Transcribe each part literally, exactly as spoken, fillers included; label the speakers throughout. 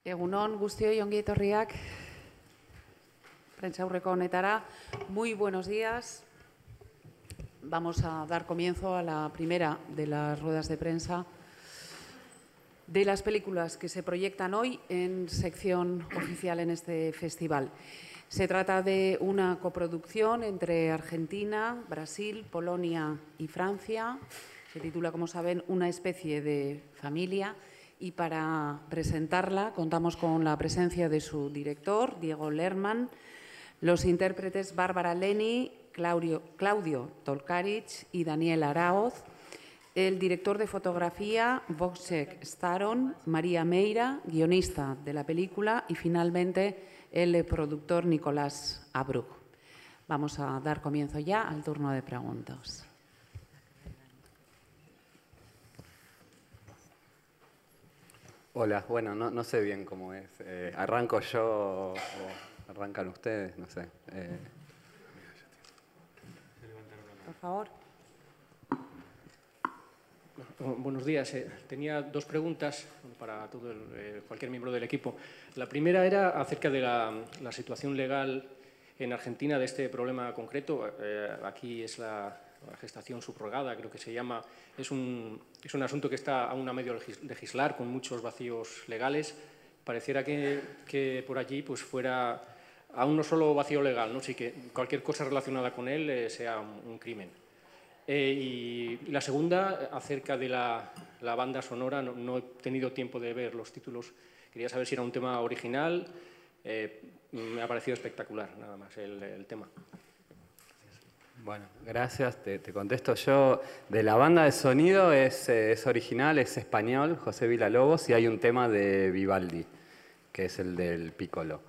Speaker 1: Egunon guztioi ongi etorriak prentsaurreko honetara. Muy buenos días. Vamos a dar comienzo a la primera de las ruedas de prensa de las películas que se proyectan hoy en sección oficial en este festival. Se trata de una coproducción entre Argentina, Brasil, Polonia y Francia. Se titula, como saben, Una especie de familia. Y para presentarla contamos con la presencia de su director, Diego Lerman, los intérpretes Bárbara Leni, Claudio, Claudio Tolkaric y Daniel Araoz, el director de fotografía, Wojciech Staron, María Meira, guionista de la película, y finalmente el productor Nicolás Abruch. Vamos a dar comienzo ya al turno de preguntas.
Speaker 2: Hola, bueno, no, no sé bien cómo es. Eh, ¿Arranco yo o arrancan ustedes? No sé. Eh...
Speaker 1: Por favor.
Speaker 3: Buenos días. Eh, tenía dos preguntas para todo el, eh, cualquier miembro del equipo. La primera era acerca de la, la situación legal en Argentina de este problema concreto. Eh, aquí es la, la gestación subrogada, creo que se llama. Es un, es un asunto que está aún a medio legislar, con muchos vacíos legales. Pareciera que, que por allí pues, fuera aún no solo vacío legal, ¿no? Sí que cualquier cosa relacionada con él eh, sea un, un crimen. Eh, y la segunda, acerca de la, la banda sonora, no, no he tenido tiempo de ver los títulos. Quería saber si era un tema original. Eh, me ha parecido espectacular, nada más, el, el tema.
Speaker 2: Bueno, gracias. Te, te contesto yo. De la banda de sonido es, es original, es español, José Villalobos, y hay un tema de Vivaldi, que es el del Piccolo.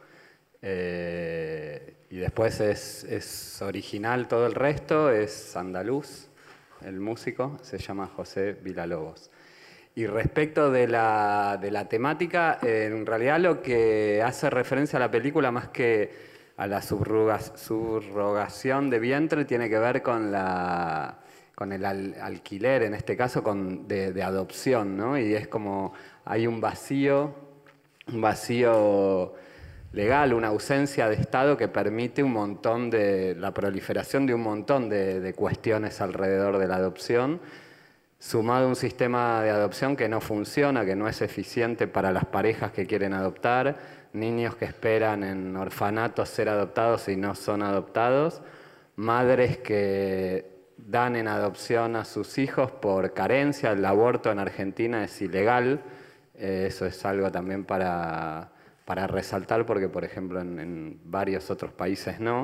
Speaker 2: Eh, y después es, es original todo el resto, es andaluz. El músico se llama José Villalobos. Y respecto de la, de la temática, eh, en realidad lo que hace referencia a la película, más que a la subrogación de vientre, tiene que ver con, la, con el al, alquiler, en este caso con, de, de adopción, ¿no? Y es como hay un vacío, un vacío legal, una ausencia de Estado que permite un montón de, la proliferación de un montón de, de cuestiones alrededor de la adopción, sumado a un sistema de adopción que no funciona, que no es eficiente para las parejas que quieren adoptar, niños que esperan en orfanatos ser adoptados y no son adoptados, madres que dan en adopción a sus hijos por carencia. El aborto en Argentina es ilegal, eh, eso es algo también para... para resaltar, porque por ejemplo en, en varios otros países no.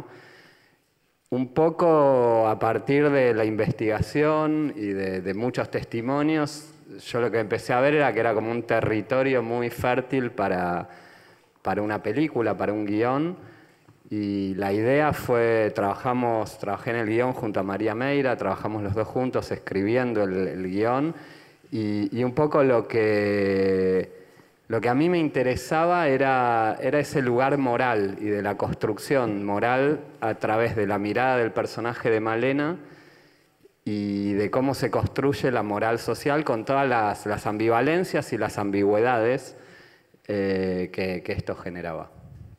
Speaker 2: Un poco a partir de la investigación y de, de muchos testimonios, yo lo que empecé a ver era que era como un territorio muy fértil para, para una película, para un guión, y la idea fue, trabajamos, trabajé en el guión junto a María Meira, trabajamos los dos juntos escribiendo el, el guión, y, y un poco lo que... Lo que a mí me interesaba era, era ese lugar moral y de la construcción moral a través de la mirada del personaje de Malena y de cómo se construye la moral social con todas las, las ambivalencias y las ambigüedades eh, que, que esto generaba.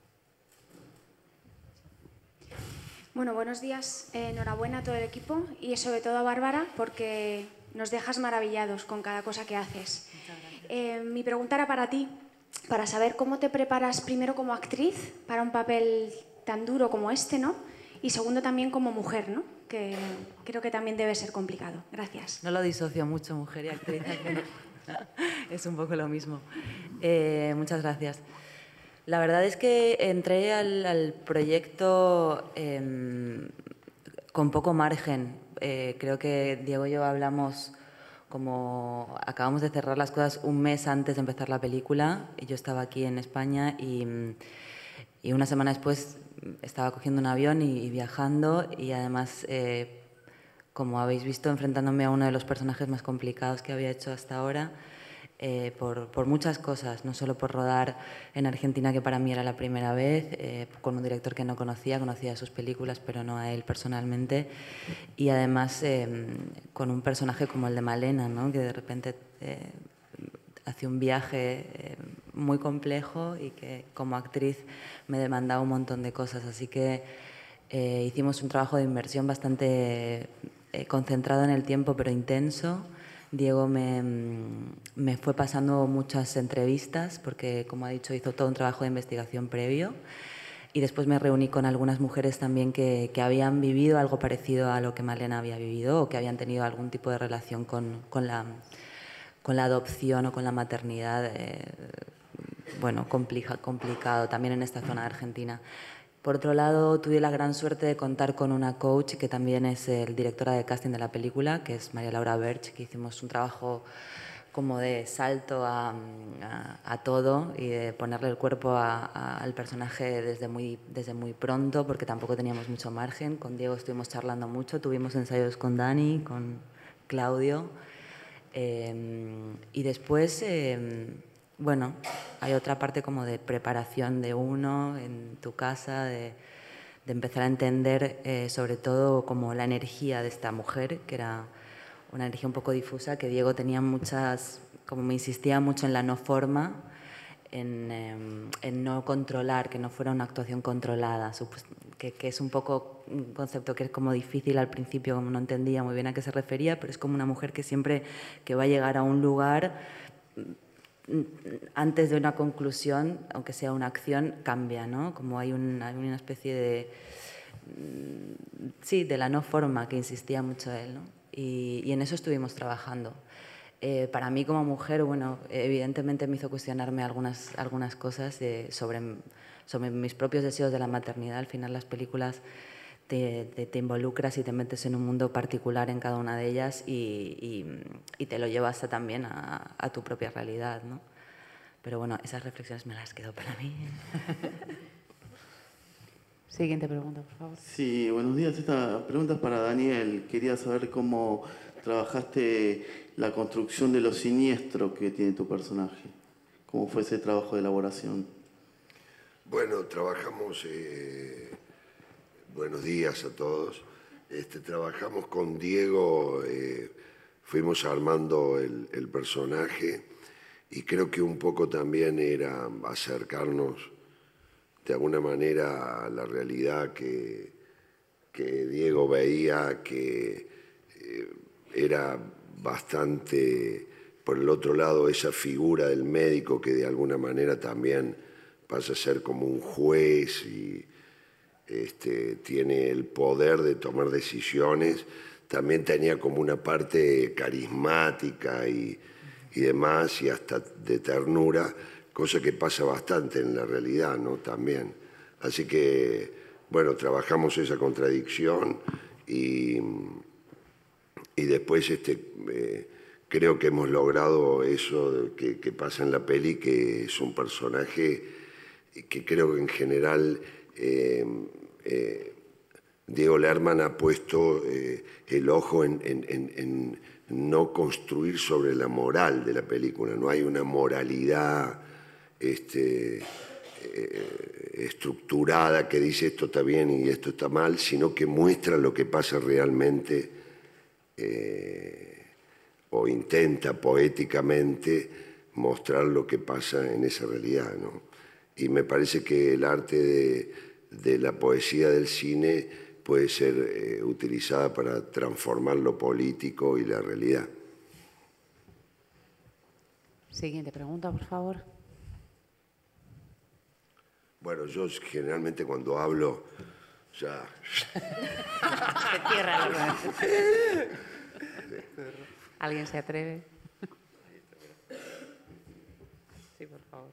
Speaker 4: Bueno, buenos días. Eh, enhorabuena a todo el equipo y sobre todo a Bárbara, porque nos dejas maravillados con cada cosa que haces. Eh, mi pregunta era para ti, para saber cómo te preparas primero como actriz para un papel tan duro como este, ¿no? Y segundo también como mujer, ¿no? Que creo que también debe ser complicado. Gracias.
Speaker 5: No lo disocio mucho, mujer y actriz. Es un poco lo mismo. Eh, muchas gracias. La verdad es que entré al, al proyecto eh, con poco margen. Eh, creo que Diego y yo hablamos... Como acabamos de cerrar las cosas un mes antes de empezar la película, yo estaba aquí en España y, y una semana después estaba cogiendo un avión y, y viajando y además, eh, como habéis visto, enfrentándome a uno de los personajes más complicados que había hecho hasta ahora, eh, por, por muchas cosas, no solo por rodar en Argentina, que para mí era la primera vez, eh, con un director que no conocía, conocía sus películas, pero no a él personalmente, y además eh, con un personaje como el de Malena, ¿no? Que de repente eh, hace un viaje eh, muy complejo y que como actriz me demandaba un montón de cosas. Así que eh, hicimos un trabajo de inversión bastante eh, concentrado en el tiempo, pero intenso. Diego me, me fue pasando muchas entrevistas porque, como ha dicho, hizo todo un trabajo de investigación previo. Y después me reuní con algunas mujeres también que, que habían vivido algo parecido a lo que Malena había vivido o que habían tenido algún tipo de relación con, con, la, con la adopción o con la maternidad, eh, bueno, complica, complicado también en esta zona de Argentina. Por otro lado, tuve la gran suerte de contar con una coach que también es el directora de casting de la película, que es María Laura Berch, que hicimos un trabajo como de salto a, a, a todo y de ponerle el cuerpo a, a, al personaje desde muy, desde muy pronto, porque tampoco teníamos mucho margen. Con Diego estuvimos charlando mucho, tuvimos ensayos con Dani, con Claudio. Eh, y después, eh, bueno, hay otra parte como de preparación de uno en tu casa, de, de empezar a entender eh, sobre todo como la energía de esta mujer, que era una energía un poco difusa, que Diego tenía muchas, como me insistía mucho en la no forma, en, eh, en no controlar, que no fuera una actuación controlada, que, que es un poco un concepto que es como difícil al principio, como no entendía muy bien a qué se refería, pero es como una mujer que siempre que va a llegar a un lugar, antes de una conclusión, aunque sea una acción, cambia, ¿no? Como hay, un, hay una especie de, sí, de la no forma que insistía mucho él, ¿no? Y, y en eso estuvimos trabajando. Eh, para mí como mujer, bueno, evidentemente me hizo cuestionarme algunas, algunas cosas de, sobre, sobre mis propios deseos de la maternidad. Al final las películas te, te, te involucras y te metes en un mundo particular en cada una de ellas y, y, y te lo llevas a, también a, a tu propia realidad, ¿no? Pero bueno, esas reflexiones me las quedo para mí.
Speaker 1: Siguiente pregunta, por favor.
Speaker 6: Sí, buenos días. Esta pregunta es para Daniel. Quería saber cómo trabajaste la construcción de lo siniestro que tiene tu personaje. ¿Cómo fue ese trabajo de elaboración?
Speaker 7: Bueno, trabajamos... Eh, buenos días a todos. Este, trabajamos con Diego, eh, fuimos armando el, el personaje y creo que un poco también era acercarnos de alguna manera a la realidad que, que Diego veía, que eh, era bastante, por el otro lado, esa figura del médico que de alguna manera también pasa a ser como un juez y este, tiene el poder de tomar decisiones, también tenía como una parte carismática y, y demás, y hasta de ternura, cosa que pasa bastante en la realidad, ¿no? También. Así que, bueno, trabajamos esa contradicción y, y después este, eh, creo que hemos logrado eso que, que pasa en la peli, que es un personaje que creo que en general eh, eh, Diego Lerman ha puesto eh, el ojo en, en, en, en no construir sobre la moral de la película, no hay una moralidad Este, eh, estructurada que dice esto está bien y esto está mal, sino que muestra lo que pasa realmente eh, o intenta poéticamente mostrar lo que pasa en esa realidad, ¿no? Y me parece que el arte de, de la poesía del cine puede ser eh, utilizada para transformar lo político y la realidad.
Speaker 1: Siguiente pregunta, por favor.
Speaker 7: Bueno, yo generalmente cuando hablo ya...
Speaker 1: Se cierra la rueda. ¿Alguien se atreve? Sí, por favor.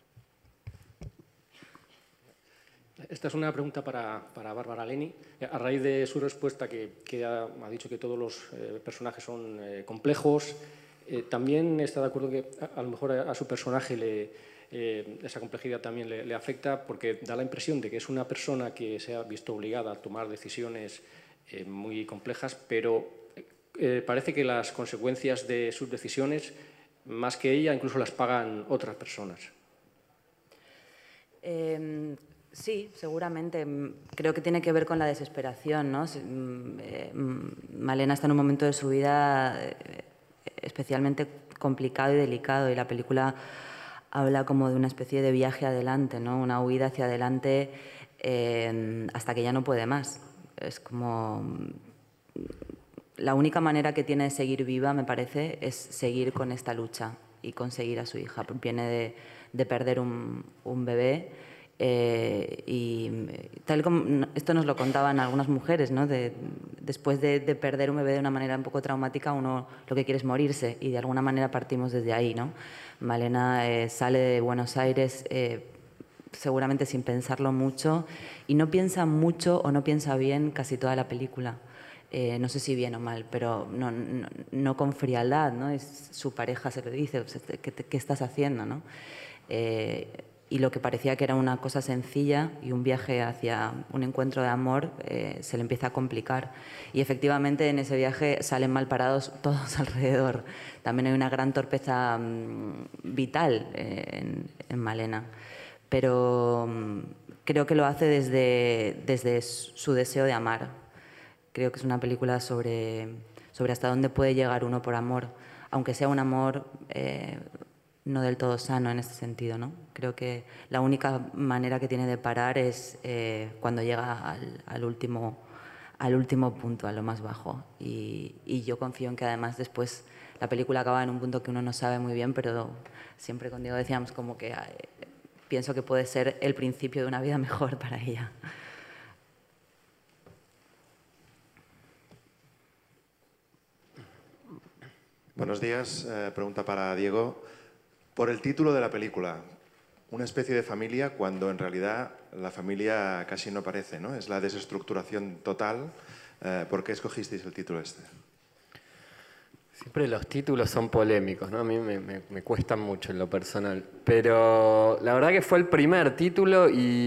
Speaker 3: Esta es una pregunta para, para Bárbara Leni. A raíz de su respuesta, que, que ha, ha dicho que todos los eh, personajes son eh, complejos, eh, también está de acuerdo que a, a lo mejor a, a su personaje le... Eh, esa complejidad también le, le afecta porque da la impresión de que es una persona que se ha visto obligada a tomar decisiones eh, muy complejas, pero eh, parece que las consecuencias de sus decisiones, más que ella, incluso las pagan otras personas.
Speaker 5: Eh, sí, seguramente. Creo que tiene que ver con la desesperación, ¿no? Eh, Malena está en un momento de su vida especialmente complicado y delicado y la película habla como de una especie de viaje adelante, ¿no? Una huida hacia adelante eh, hasta que ya no puede más. Es como... La única manera que tiene de seguir viva, me parece, es seguir con esta lucha y conseguir a su hija. Viene de, de perder un, un bebé eh, y tal como esto nos lo contaban algunas mujeres, ¿no? De, después de, de perder un bebé de una manera un poco traumática, uno lo que quiere es morirse y de alguna manera partimos desde ahí, ¿no? Malena eh, sale de Buenos Aires eh, seguramente sin pensarlo mucho y no piensa mucho o no piensa bien casi toda la película. Eh, no sé si bien o mal, pero no, no, no con frialdad, ¿no? Es, su pareja se lo dice, ¿qué, qué estás haciendo, ¿no? Eh, y lo que parecía que era una cosa sencilla y un viaje hacia un encuentro de amor eh, se le empieza a complicar. Y efectivamente en ese viaje salen mal parados todos alrededor. También hay una gran torpeza mmm, vital eh, en, en Malena. Pero mmm, creo que lo hace desde, desde su deseo de amar. Creo que es una película sobre, sobre hasta dónde puede llegar uno por amor, aunque sea un amor eh, no del todo sano en este sentido, ¿no? Creo que la única manera que tiene de parar es eh, cuando llega al, al, último, al último punto, a lo más bajo. Y, y yo confío en que además después la película acaba en un punto que uno no sabe muy bien, pero siempre con Diego decíamos como que eh, pienso que puede ser el principio de una vida mejor para ella.
Speaker 8: Buenos días. Eh, pregunta para Diego. Por el título de la película, una especie de familia cuando en realidad la familia casi no aparece, ¿no? Es la desestructuración total. Eh, ¿Por qué escogisteis el título este?
Speaker 2: Siempre los títulos son polémicos, ¿no? A mí me, me, me cuestan mucho en lo personal. Pero la verdad que fue el primer título y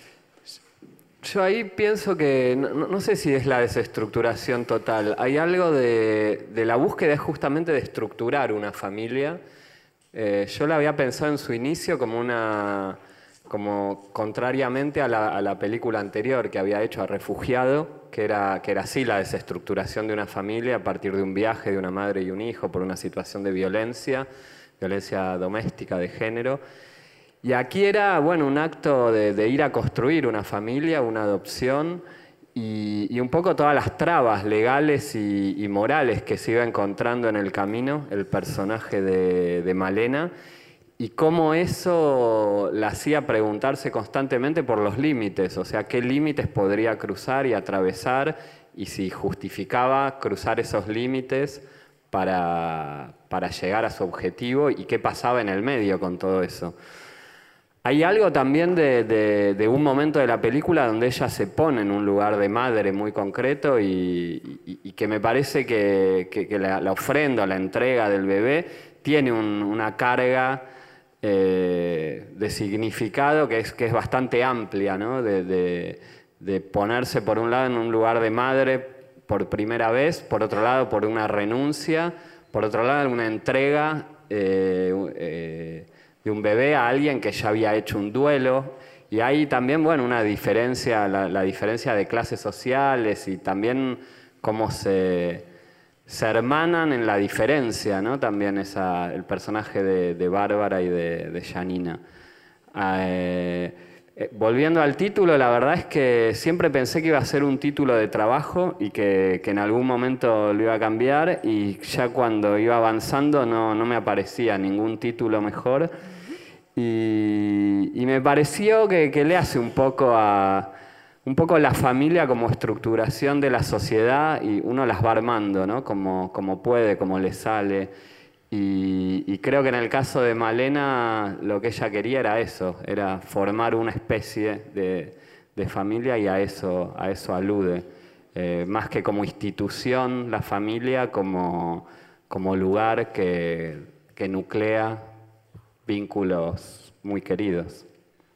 Speaker 2: yo ahí pienso que, no, no sé si es la desestructuración total, hay algo de, de la búsqueda justamente de estructurar una familia. Eh, yo la había pensado en su inicio como una, como contrariamente a la, a la película anterior que había hecho, a Refugiado, que era, que era así la desestructuración de una familia a partir de un viaje de una madre y un hijo por una situación de violencia, violencia doméstica de género. Y aquí era, bueno, un acto de, de ir a construir una familia, una adopción y, y un poco todas las trabas legales y, y morales que se iba encontrando en el camino el personaje de, de Malena y cómo eso la hacía preguntarse constantemente por los límites, o sea, qué límites podría cruzar y atravesar y si justificaba cruzar esos límites para, para llegar a su objetivo y qué pasaba en el medio con todo eso. Hay algo también de, de, de un momento de la película donde ella se pone en un lugar de madre muy concreto y, y, y que me parece que, que, que la, la ofrenda, la entrega del bebé tiene un, una carga eh, de significado que es, que es bastante amplia, ¿no? De, de, de ponerse por un lado en un lugar de madre por primera vez, por otro lado por una renuncia, por otro lado una entrega eh, eh, de un bebé a alguien que ya había hecho un duelo. Y hay también, bueno, una diferencia, la, la diferencia de clases sociales y también cómo se, se hermanan en la diferencia, ¿no? También esa, el personaje de, de Bárbara y de, de Janina. Eh, eh, volviendo al título, la verdad es que siempre pensé que iba a ser un título de trabajo y que, que en algún momento lo iba a cambiar y ya cuando iba avanzando no, no me aparecía ningún título mejor. Y, y me pareció que, que le hace un poco a un poco la familia como estructuración de la sociedad y uno las va armando, ¿no? Como, como puede, como le sale. Y, y creo que en el caso de Malena lo que ella quería era eso, era formar una especie de, de familia y a eso, a eso alude. Eh, más que como institución, la familia como, como lugar que, que nuclea vínculos muy queridos.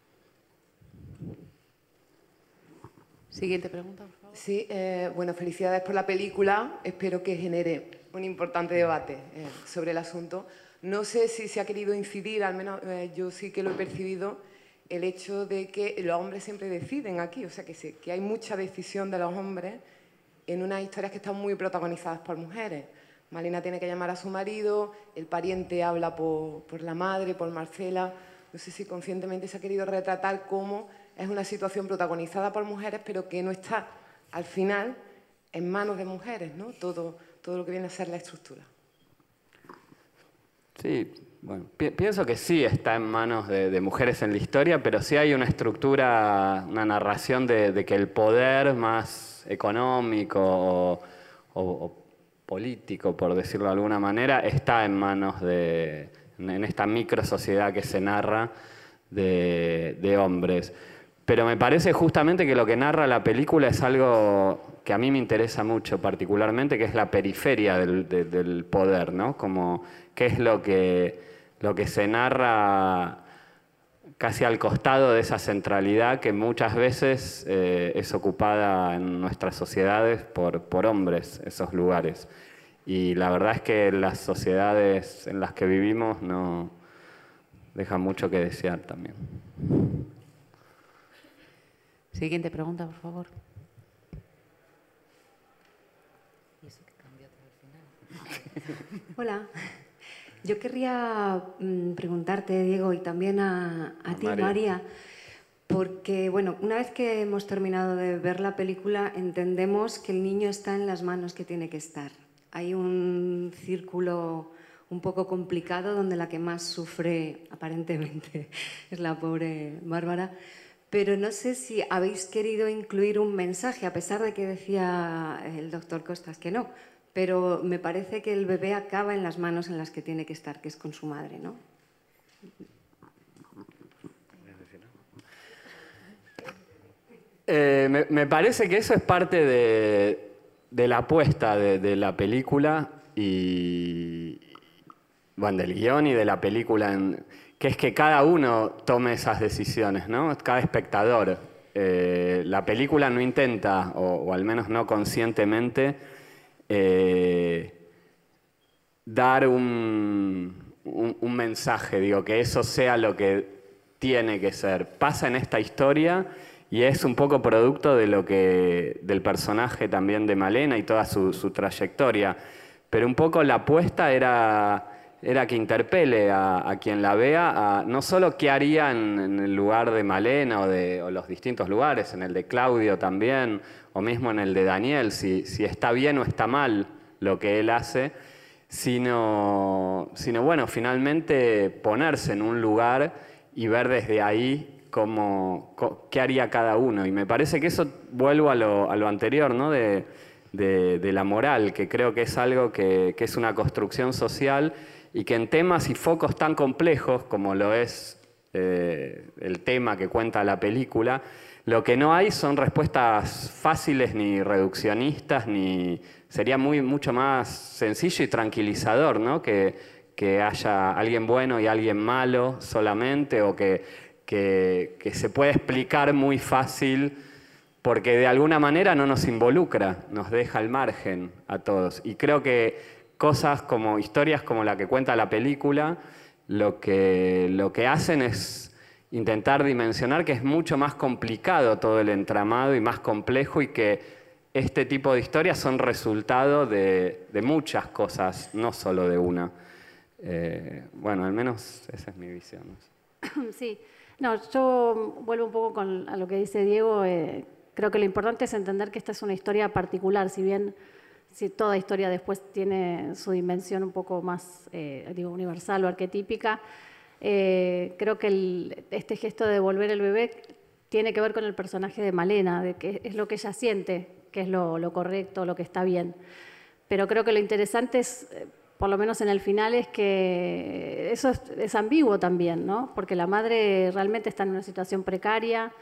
Speaker 1: Siguiente pregunta, por favor.
Speaker 9: Sí, eh, bueno, felicidades por la película. Espero que genere un importante debate eh, sobre el asunto. No sé si se ha querido incidir, al menos eh, yo sí que lo he percibido, el hecho de que los hombres siempre deciden aquí, o sea, que, sí, que hay mucha decisión de los hombres en unas historias que están muy protagonizadas por mujeres. Malena tiene que llamar a su marido, el pariente habla por, por la madre, por Marcela. No sé si conscientemente se ha querido retratar cómo es una situación protagonizada por mujeres, pero que no está, al final, en manos de mujeres, ¿no? Todo, todo lo que viene a ser la estructura.
Speaker 2: Sí, bueno, pi pienso que sí está en manos de, de mujeres en la historia, pero sí hay una estructura, una narración de, de que el poder más económico o, o, o político, por decirlo de alguna manera, está en manos de, en esta micro sociedad que se narra de, de hombres. Pero me parece justamente que lo que narra la película es algo que a mí me interesa mucho particularmente, que es la periferia del, de, del poder, ¿no? Como qué es lo que, lo que se narra casi al costado de esa centralidad que muchas veces eh, es ocupada en nuestras sociedades por, por hombres, esos lugares. Y la verdad es que las sociedades en las que vivimos no dejan mucho que desear también.
Speaker 1: Siguiente pregunta, por favor.
Speaker 10: Hola. Yo querría mm, preguntarte, Diego, y también a, a ti,
Speaker 2: María.
Speaker 10: María, porque, bueno, una vez que hemos terminado de ver la película, entendemos que el niño está en las manos que tiene que estar. Hay un círculo un poco complicado donde la que más sufre, aparentemente, es la pobre Bárbara. Pero no sé si habéis querido incluir un mensaje, a pesar de que decía el doctor Costas que no, pero me parece que el bebé acaba en las manos en las que tiene que estar, que es con su madre, ¿no?
Speaker 2: Eh, me, me parece que eso es parte de, de la apuesta de, de la película y, bueno, del guión y de la película, en, que es que cada uno tome esas decisiones, ¿no? Cada espectador. Eh, la película no intenta, o, o al menos no conscientemente, eh, dar un, un, un mensaje, digo, que eso sea lo que tiene que ser. Pasa en esta historia y es un poco producto de lo que, del personaje también de Malena y toda su, su trayectoria. Pero un poco la apuesta era... era que interpele a, a quien la vea, a, no solo qué haría en, en el lugar de Malena o, de, o los distintos lugares, en el de Claudio también, o mismo en el de Daniel, si, si está bien o está mal lo que él hace, sino, sino, bueno, finalmente ponerse en un lugar y ver desde ahí cómo, qué haría cada uno. Y me parece que eso, vuelvo a lo, a lo anterior, ¿no? de, de, de la moral, que creo que es algo que, que es una construcción social y que en temas y focos tan complejos como lo es eh, el tema que cuenta la película, lo que no hay son respuestas fáciles ni reduccionistas, ni sería muy, mucho más sencillo y tranquilizador, ¿no? que, que haya alguien bueno y alguien malo solamente, o que, que, que se puede explicar muy fácil porque de alguna manera no nos involucra, nos deja al margen a todos. Y creo que cosas como historias como la que cuenta la película, lo que, lo que hacen es intentar dimensionar que es mucho más complicado todo el entramado y más complejo, y que este tipo de historias son resultado de, de muchas cosas, no solo de una. Eh, bueno, al menos esa es mi visión.
Speaker 11: Sí, no, yo vuelvo un poco con, a lo que dice Diego. Eh, creo que lo importante es entender que esta es una historia particular, si bien... Si toda historia después tiene su dimensión un poco más, eh, digo, universal o arquetípica, eh, creo que el, este gesto de devolver el bebé tiene que ver con el personaje de Malena, de que es lo que ella siente, que es lo, lo correcto, lo que está bien. Pero creo que lo interesante es, por lo menos en el final, es que eso es, es ambiguo también, ¿no? Porque la madre realmente está en una situación precaria,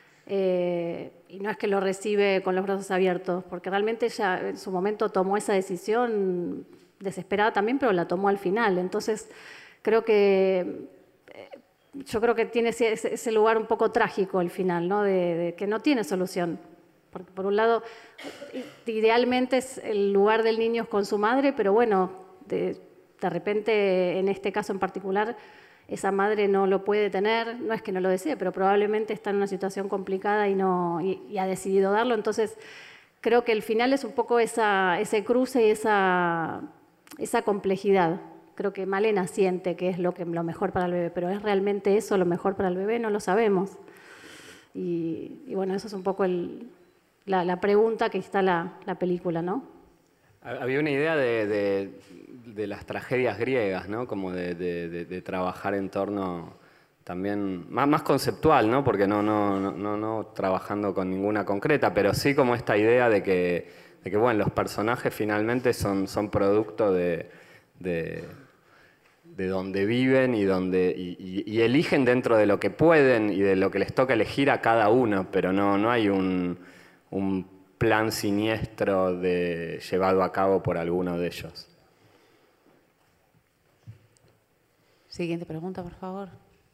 Speaker 11: Eh, y no es que lo recibe con los brazos abiertos, porque realmente ella en su momento tomó esa decisión desesperada también, pero la tomó al final. Entonces, creo que eh, yo creo que tiene ese, ese lugar un poco trágico el final, ¿no? de, de que no tiene solución. Porque por un lado, idealmente es el lugar del niño es con su madre, pero bueno, de, de repente, en este caso en particular, esa madre no lo puede tener, no es que no lo desee, pero probablemente está en una situación complicada y, no, y, y ha decidido darlo. Entonces, creo que el final es un poco esa, ese cruce y esa, esa complejidad. Creo que Malena siente que es lo, que, lo mejor para el bebé, pero ¿es realmente eso lo mejor para el bebé? No lo sabemos. Y, y bueno, eso es un poco el, la, la pregunta que está la, la película, ¿no?
Speaker 2: Había una idea de, de, de las tragedias griegas, ¿no? Como de, de, de, de trabajar en torno también, más, más conceptual, ¿no? Porque no, no, no, no, no trabajando con ninguna concreta, pero sí como esta idea de que, de que bueno, los personajes finalmente son, son producto de, de, de donde viven y, donde, y, y, y eligen dentro de lo que pueden y de lo que les toca elegir a cada uno, pero no, no hay un, un plan siniestro de, llevado a cabo por alguno de ellos.
Speaker 1: Siguiente pregunta, por favor.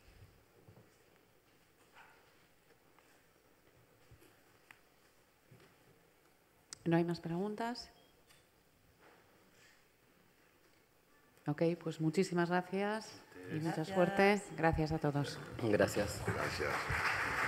Speaker 1: ¿No hay más preguntas? Ok, pues muchísimas gracias y mucha suerte. Gracias a todos.
Speaker 2: Gracias.
Speaker 7: Gracias.